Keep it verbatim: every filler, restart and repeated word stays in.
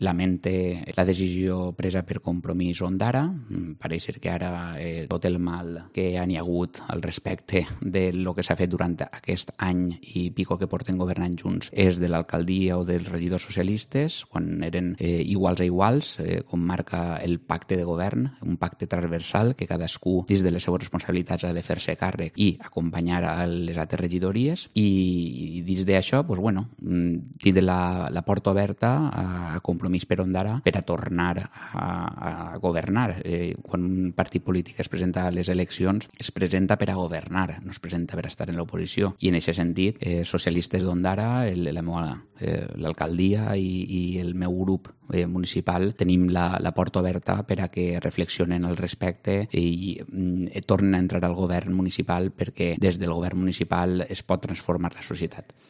lamente la decisió presa per Compromís Ondara. Pareix ser que ara eh, tot el mal que hi ha hagut al respecte de lo que s'ha fet durant aquest any i pico que porten governant junts és de l'alcaldia o dels regidors socialistes, quan eren eh, iguals a iguals, eh, com marca el pacte de govern, un pacte transversal que cadascú, des de les seves responsabilitats, ha de fer-se càrrec i acompanyar a les altres regidories. I, i dins d'això, doncs, bueno, tindre la, la porta oberta a, a Compromís per Ondara per a tornar a, a governar. Eh, quan un partit polític es presenta a les eleccions, es presenta per a governar, no es presenta per a estar en l'oposició. I en aquest sentit, eh, socialistes d'Ondara, eh, l'alcaldia i, i el meu grup eh, municipal tenim la, la porta oberta per a que reflexionen al respecte i eh, tornen a entrar al govern municipal, perquè des del govern municipal es pot transformar la societat.